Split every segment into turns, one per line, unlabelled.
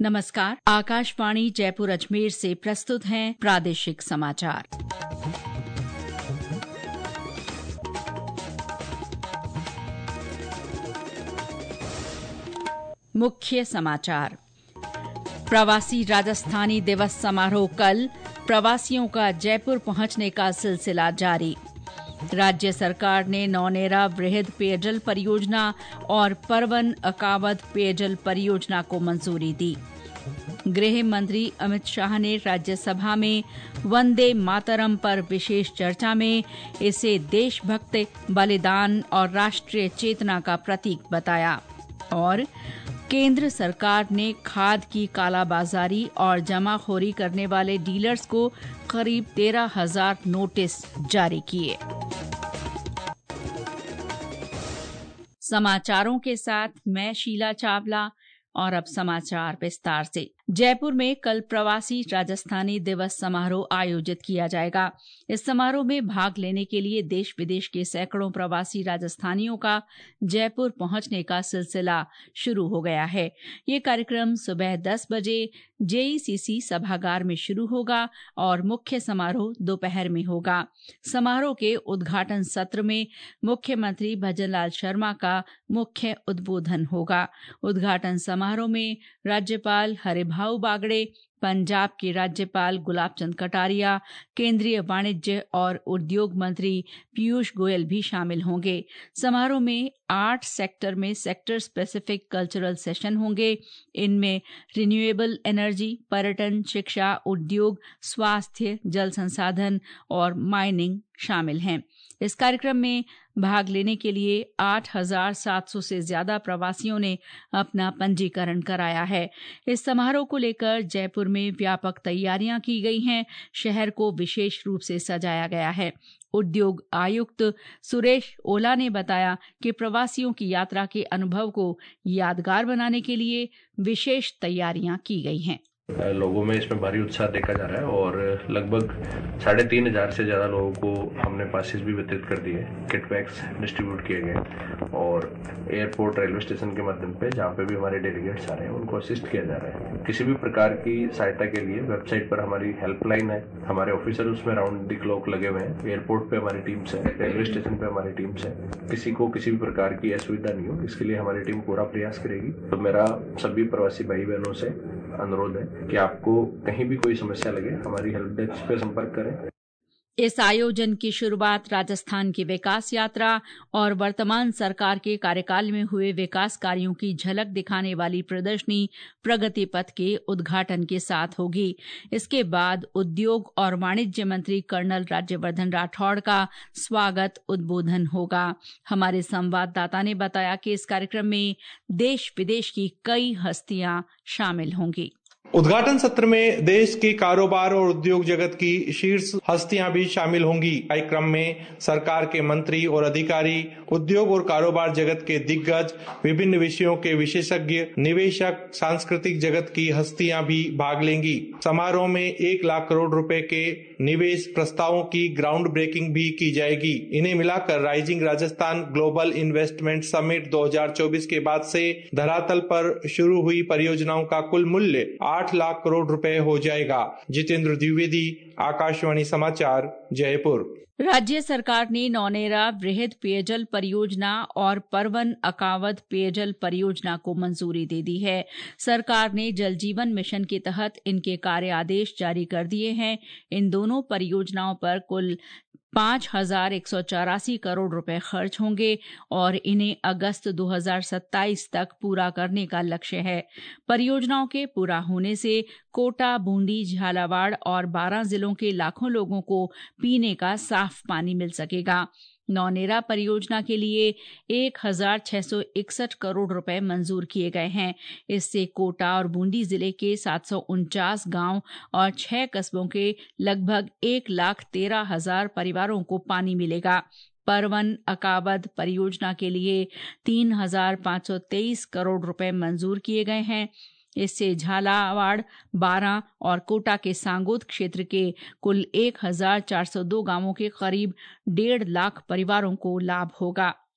नमस्कार। आकाशवाणी जयपुर अजमेर से प्रस्तुत हैं प्रादेशिक समाचार। मुख्य समाचार। प्रवासी राजस्थानी दिवस समारोह कल, प्रवासियों का जयपुर पहुंचने का सिलसिला जारी। राज्य सरकार ने नौनेरा वृहद पेयजल परियोजना और परवन अकावद पेयजल परियोजना को मंजूरी दी। गृह मंत्री अमित शाह ने राज्यसभा में वंदे मातरम पर विशेष चर्चा में इसे देशभक्ति, बलिदान और राष्ट्रीय चेतना का प्रतीक बताया। और केंद्र सरकार ने खाद की कालाबाजारी और जमाखोरी करने वाले डीलर्स को करीब 13,000 नोटिस जारी किए। समाचारों के साथ मैं शीला चावला और अब समाचार विस्तार से। जयपुर में कल प्रवासी राजस्थानी दिवस समारोह आयोजित किया जाएगा। इस समारोह में भाग लेने के लिए देश विदेश के सैकड़ों प्रवासी राजस्थानियों का जयपुर पहुंचने का सिलसिला शुरू हो गया है। ये कार्यक्रम सुबह 10 बजे जेईसीसी सभागार में शुरू होगा और मुख्य समारोह दोपहर में होगा। समारोह के उद्घाटन सत्र में मुख्यमंत्री भजनलाल शर्मा का मुख्य उद्बोधन होगा। उद्घाटन समारोह में राज्यपाल हरिभाऊ बागड़े, पंजाब के राज्यपाल गुलाब चंद कटारिया, केंद्रीय वाणिज्य और उद्योग मंत्री पीयूष गोयल भी शामिल होंगे। समारोह में 8 सेक्टर में सेक्टर स्पेसिफिक कल्चरल सेशन होंगे। इनमें रिन्यूएबल एनर्जी, पर्यटन, शिक्षा, उद्योग, स्वास्थ्य, जल संसाधन और माइनिंग शामिल हैं। इस कार्यक्रम में भाग लेने के लिए 8,700 से ज्यादा प्रवासियों ने अपना पंजीकरण कराया है। इस समारोह को लेकर जयपुर में व्यापक तैयारियां की गई हैं। शहर को विशेष रूप से सजाया गया है। उद्योग आयुक्त सुरेश ओला ने बताया कि प्रवासियों की यात्रा के अनुभव को यादगार बनाने के लिए विशेष तैयारियां की गई हैं।
लोगों में इसमें भारी उत्साह देखा जा रहा है और लगभग 3,500 से ज्यादा लोगों को हमने पासेस भी वितरित कर दिए, किट बैग्स डिस्ट्रीब्यूट किए गए और एयरपोर्ट, रेलवे स्टेशन के माध्यम पे जहाँ पे भी हमारे डेलीगेट्स आ रहे हैं उनको असिस्ट किया जा रहा है। किसी भी प्रकार की सहायता के लिए वेबसाइट पर हमारी हेल्पलाइन है, हमारे ऑफिसर उसमें राउंड द क्लॉक लगे हुए हैं। एयरपोर्ट पे हमारी टीम्स है, रेलवे स्टेशन पे हमारी टीम्स है। किसी को किसी भी प्रकार की असुविधा नहीं हो, इसके लिए हमारी टीम पूरा प्रयास करेगी। तो मेरा सभी प्रवासी भाई बहनों से अनुरोध है कि आपको कहीं भी कोई समस्या लगे हमारी हेल्प डेस्क पे संपर्क करें।
इस आयोजन की शुरुआत राजस्थान की विकास यात्रा और वर्तमान सरकार के कार्यकाल में हुए विकास कार्यों की झलक दिखाने वाली प्रदर्शनी प्रगति पथ के उद्घाटन के साथ होगी। इसके बाद उद्योग और वाणिज्य मंत्री कर्नल राज्यवर्धन राठौड़ का स्वागत उद्बोधन होगा। हमारे संवाददाता ने बताया कि इस कार्यक्रम में देश विदेश की कई हस्तियां शामिल होंगी।
उद्घाटन सत्र में देश के कारोबार और उद्योग जगत की शीर्ष हस्तियां भी शामिल होंगी। कार्यक्रम में सरकार के मंत्री और अधिकारी, उद्योग और कारोबार जगत के दिग्गज, विभिन्न विषयों के विशेषज्ञ, निवेशक, सांस्कृतिक जगत की हस्तियां भी भाग लेंगी। समारोह में 1 लाख करोड़ रुपए के निवेश प्रस्तावों की ग्राउंड ब्रेकिंग भी की जाएगी। इन्हें मिलाकर rising Rajasthan global investment summit 2024 के बाद से धरातल पर शुरू हुई परियोजनाओं का कुल मूल्य 8 लाख करोड़ रुपए हो जाएगा। जितेंद्र द्विवेदी, आकाशवाणी समाचार, जयपुर।
राज्य सरकार ने नौनेरा वृहद पेयजल परियोजना और परवन अकावद पेयजल परियोजना को मंजूरी दे दी है। सरकार ने जल जीवन मिशन के तहत इनके कार्य आदेश जारी कर दिए हैं। इन दोनों परियोजनाओं पर कुल 5,184 करोड़ रुपए खर्च होंगे और इन्हें अगस्त 2027 तक पूरा करने का लक्ष्य है। परियोजनाओं के पूरा होने से कोटा, बूंदी, झालावाड़ और 12 जिलों के लाखों लोगों को पीने का साफ पानी मिल सकेगा। नौनेरा परियोजना के लिए 1,661 करोड़ रुपए मंजूर किए गए हैं। इससे कोटा और बूंदी जिले के 749 गांव और 6 कस्बों के लगभग 1,13,000 परिवारों को पानी मिलेगा। परवन अकावद परियोजना के लिए 3,523 करोड़ रुपए मंजूर किए गए हैं। इससे झालावाड़, बारां और कोटा के सांगोद क्षेत्र के कुल 1,402 गांवों के करीब 1.5 लाख परिवारों को लाभ होगा।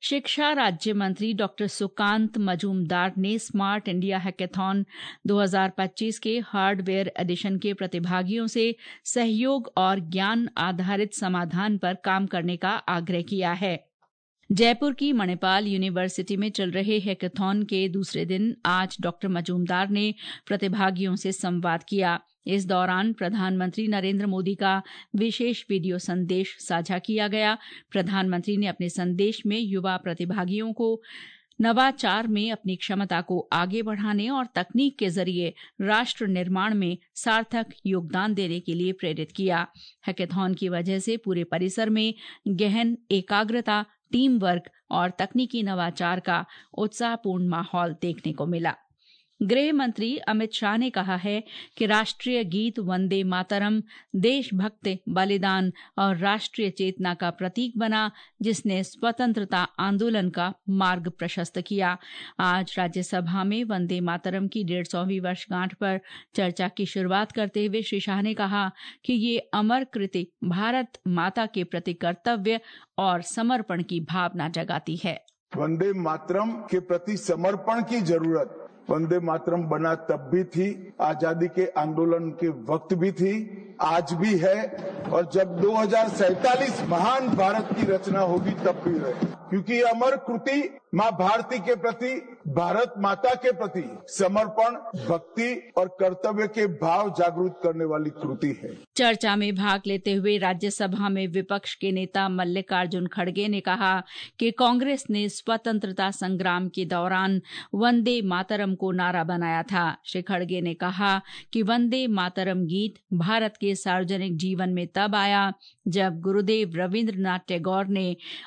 शिक्षा राज्य मंत्री डॉक्टर सुकांत मजूमदार ने स्मार्ट इंडिया हैकेथॉन 2025 के हार्डवेयर एडिशन के प्रतिभागियों से सहयोग और ज्ञान आधारित समाधान पर काम करने का आग्रह किया है। जयपुर की मणिपाल यूनिवर्सिटी में चल रहे हैकेथॉन के दूसरे दिन आज डॉक्टर मजूमदार ने प्रतिभागियों से संवाद किया। इस दौरान प्रधानमंत्री नरेंद्र मोदी का विशेष वीडियो संदेश साझा किया गया। प्रधानमंत्री ने अपने संदेश में युवा प्रतिभागियों को नवाचार में अपनी क्षमता को आगे बढ़ाने और तकनीक के जरिए राष्ट्र निर्माण में सार्थक योगदान देने के लिए प्रेरित किया। हैकेथॉन की वजह से पूरे परिसर में गहन एकाग्रता, टीम वर्क और तकनीकी नवाचार का उत्साहपूर्ण माहौल देखने को मिला। गृह मंत्री अमित शाह ने कहा है कि राष्ट्रीय गीत वंदे मातरम देशभक्ति, बलिदान और राष्ट्रीय चेतना का प्रतीक बना, जिसने स्वतंत्रता आंदोलन का मार्ग प्रशस्त किया। आज राज्यसभा में वंदे मातरम की 150वीं वर्षगांठ पर चर्चा की शुरुआत करते हुए श्री शाह ने कहा कि ये अमर कृति भारत माता के प्रति कर्तव्य और समर्पण की भावना जगाती है।
वंदे मातरम के प्रति समर्पण की जरूरत वंदे मातरम बना तब भी थी, आजादी के आंदोलन के वक्त भी थी, आज भी है और जब 2047 महान भारत की रचना होगी तब भी है, क्योंकि ये अमर कृति माँ भारती के प्रति, भारत माता के प्रति समर्पण, भक्ति और कर्तव्य के भाव जागृत करने वाली कृति है।
चर्चा में भाग लेते हुए राज्यसभा में विपक्ष के नेता मल्लिकार्जुन खड़गे ने कहा कि कांग्रेस ने स्वतंत्रता संग्राम के दौरान वंदे मातरम को नारा बनाया था। श्री खड़गे ने कहा कि वंदे मातरम गीत भारत के सार्वजनिक जीवन में तब आया जब गुरुदेव रविंद्रनाथ टैगोर ने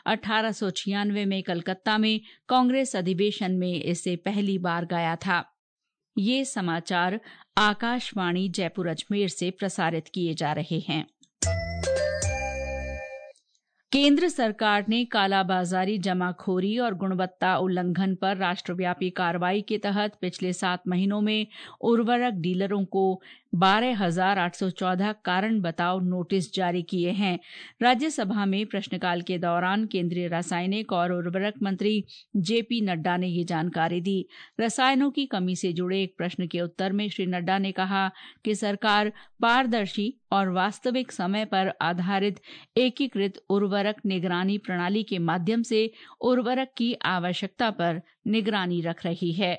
1896 में कलकत्ता में कांग्रेस अधिवेशन में इसे पहली बार गाया था। ये समाचार आकाशवाणी जयपुर अजमेर से प्रसारित किए जा रहे हैं। केंद्र सरकार ने कालाबाजारी, जमाखोरी और गुणवत्ता उल्लंघन पर राष्ट्रव्यापी कार्रवाई के तहत पिछले 7 महीनों में उर्वरक डीलरों को 12,814 कारण बताओ नोटिस जारी किए हैं। राज्यसभा में प्रश्नकाल के दौरान केंद्रीय रासायनिक और उर्वरक मंत्री जेपी नड्डा ने ये जानकारी दी। रसायनों की कमी से जुड़े एक प्रश्न के उत्तर में श्री नड्डा ने कहा कि सरकार पारदर्शी और वास्तविक समय पर आधारित एकीकृत उर्वरक निगरानी प्रणाली के माध्यम से उर्वरक की आवश्यकता पर निगरानी रख रही है।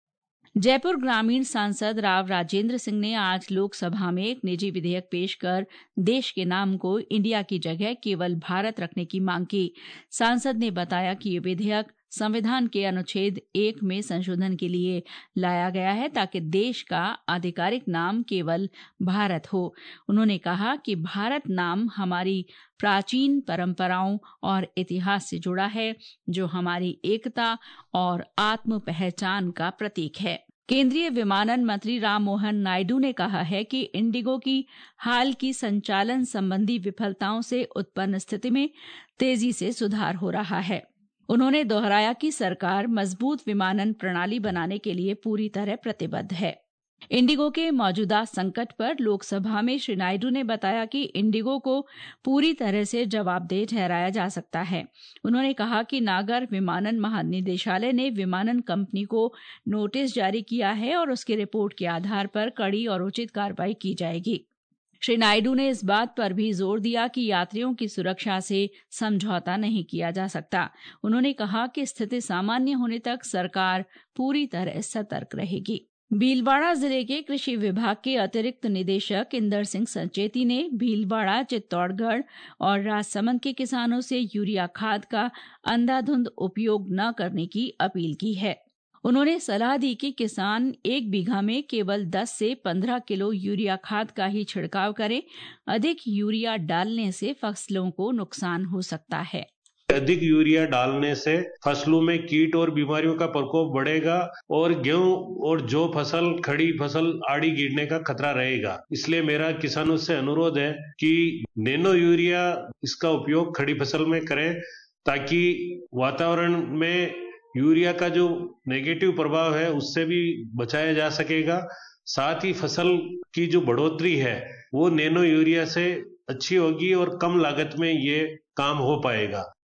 जयपुर ग्रामीण सांसद राव राजेंद्र सिंह ने आज लोकसभा में एक निजी विधेयक पेश कर देश के नाम को इंडिया की जगह केवल भारत रखने की मांग की। सांसद ने बताया कि ये विधेयक संविधान के अनुच्छेद 1 में संशोधन के लिए लाया गया है ताकि देश का आधिकारिक नाम केवल भारत हो। उन्होंने कहा कि भारत नाम हमारी प्राचीन परंपराओं और इतिहास से जुड़ा है, जो हमारी एकता और आत्म पहचान का प्रतीक है। केंद्रीय विमानन मंत्री राममोहन नायडू ने कहा है कि इंडिगो की हाल की संचालन संबंधी विफलताओं से उत्पन्न स्थिति में तेजी से सुधार हो रहा है। उन्होंने दोहराया कि सरकार मजबूत विमानन प्रणाली बनाने के लिए पूरी तरह प्रतिबद्ध है। इंडिगो के मौजूदा संकट पर लोकसभा में श्री नायडू ने बताया कि इंडिगो को पूरी तरह से जवाबदेह ठहराया जा सकता है। उन्होंने कहा कि नागर विमानन महानिदेशालय ने विमानन कंपनी को नोटिस जारी किया है और उसकी रिपोर्ट के आधार पर कड़ी और उचित कार्रवाई की जाएगी। श्री नायडू ने इस बात पर भी जोर दिया कि यात्रियों की सुरक्षा से समझौता नहीं किया जा सकता। उन्होंने कहा कि स्थिति सामान्य होने तक सरकार पूरी तरह सतर्क रहेगी। भीलवाड़ा जिले के कृषि विभाग के अतिरिक्त निदेशक इंदर सिंह संचेती ने भीलवाड़ा, चित्तौड़गढ़ और राजसमंद के किसानों से यूरिया खाद का अंधाधुंध उपयोग न करने की अपील की है। उन्होंने सलाह दी कि किसान 1 बीघा में केवल 10 से 15 किलो यूरिया खाद का ही छिड़काव करें। अधिक यूरिया डालने से फसलों को नुकसान हो सकता है।
अधिक यूरिया डालने से फसलों में कीट और बीमारियों का प्रकोप बढ़ेगा और गेहूं और जौ फसल, खड़ी फसल आड़ी गिरने का खतरा रहेगा। इसलिए मेरा किसानों से अनुरोध है कि नैनो यूरिया इसका उपयोग खड़ी फसल में करें, ताकि वातावरण में यूरिया का जो नेगेटिव प्रभाव है उससे भी बचाया जा सकेगा। साथ ही फसल की जो बढ़ोतरी है वो नैनो यूरिया से अच्छी होगी और कम लागत में ये काम हो पाएगा।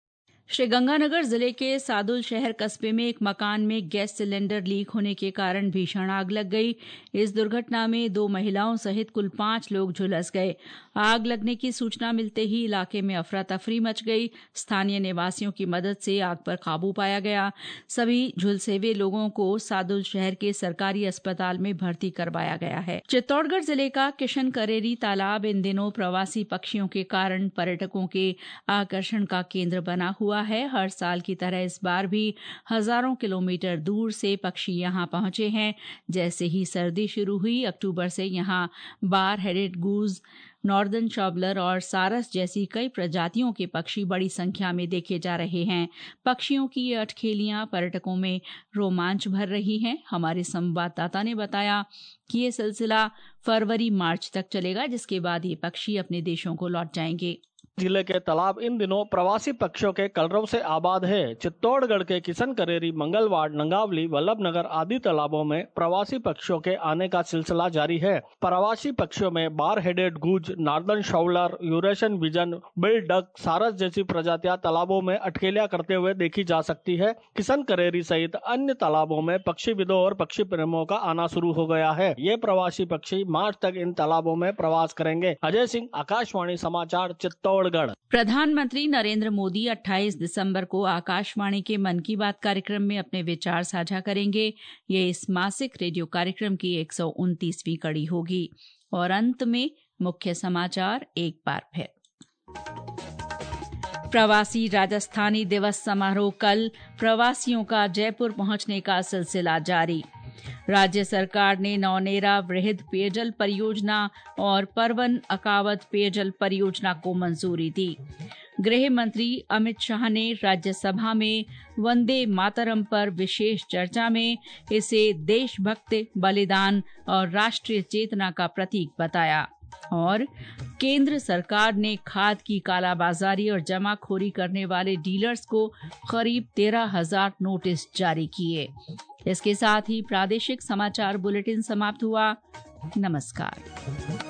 श्रीगंगानगर जिले के सादुल शहर कस्बे में एक मकान में गैस सिलेंडर लीक होने के कारण भीषण आग लग गई। इस दुर्घटना में 2 महिलाओं सहित कुल 5 लोग झुलस गए। आग लगने की सूचना मिलते ही इलाके में अफरा तफरी मच गई। स्थानीय निवासियों की मदद से आग पर काबू पाया गया। सभी झुलसे हुए लोगों को सादुल शहर के सरकारी अस्पताल में भर्ती करवाया गया है। चित्तौड़गढ़ जिले का किशन करेरी तालाब इन दिनों प्रवासी पक्षियों के कारण पर्यटकों के आकर्षण का केंद्र बना हुआ है। हर साल की तरह इस बार भी हजारों किलोमीटर दूर से पक्षी यहां पहुंचे हैं। जैसे ही सर्दी शुरू हुई, अक्टूबर से यहां बार हेडेड गूज, नॉर्दर्न शॉबलर और सारस जैसी कई प्रजातियों के पक्षी बड़ी संख्या में देखे जा रहे हैं। पक्षियों की ये अठखेलियां पर्यटकों में रोमांच भर रही हैं। हमारे संवाददाता ने बताया कि ये सिलसिला फरवरी-मार्च तक चलेगा, जिसके बाद ये पक्षी अपने देशों को लौट जाएंगे।
जिले के तालाब इन दिनों प्रवासी पक्षियों के कलरव से आबाद है। चित्तौड़गढ़ के किशन करेरी, मंगलवाड़, नंगावली, वल्लभनगर आदि तालाबों में प्रवासी पक्षियों के आने का सिलसिला जारी है। प्रवासी पक्षियों में bar headed goose, northern shoveler, Eurasian wigeon, bill duck, sarus जैसी प्रजातियां तालाबों में अटकेलियां करते हुए देखी जा सकती है। किशन करेरी सहित अन्य तालाबों में पक्षीविदों और पक्षी प्रेमियों का आना शुरू हो गया है। ये प्रवासी पक्षी मार्च तक इन तालाबों में प्रवास करेंगे। अजय सिंह, आकाशवाणी समाचार, चित्तौड़गढ़।
प्रधानमंत्री नरेंद्र मोदी 28 दिसंबर को आकाशवाणी के मन की बात कार्यक्रम में अपने विचार साझा करेंगे। ये इस मासिक रेडियो कार्यक्रम की 129वीं कड़ी होगी। और अंत में मुख्य समाचार एक बार फिर। प्रवासी राजस्थानी दिवस समारोह कल, प्रवासियों का जयपुर पहुंचने का सिलसिला जारी। राज्य सरकार ने नौनेरा वृहद पेयजल परियोजना और परवन अकावत पेयजल परियोजना को मंजूरी दी। गृह मंत्री अमित शाह ने राज्यसभा में वंदे मातरम पर विशेष चर्चा में इसे देशभक्ति, बलिदान और राष्ट्रीय चेतना का प्रतीक बताया। और केंद्र सरकार ने खाद की कालाबाजारी और जमाखोरी करने वाले डीलर्स को करीब 13,000 नोटिस जारी किए। इसके साथ ही प्रादेशिक समाचार बुलेटिन समाप्त हुआ। नमस्कार।